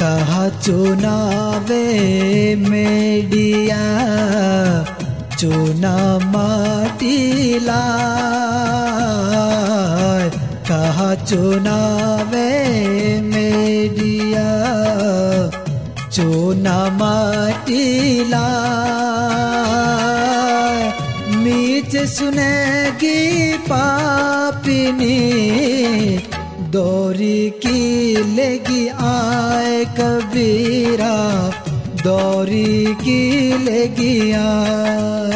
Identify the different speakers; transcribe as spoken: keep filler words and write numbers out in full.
Speaker 1: कहा चुनावे मेडिया चुना माटीला कहा चुनावे मेडिया चुना माटीला मीच सुनेगी पापिनी दौरी की लेगी आए कबीरा दौरी की लेगी आए।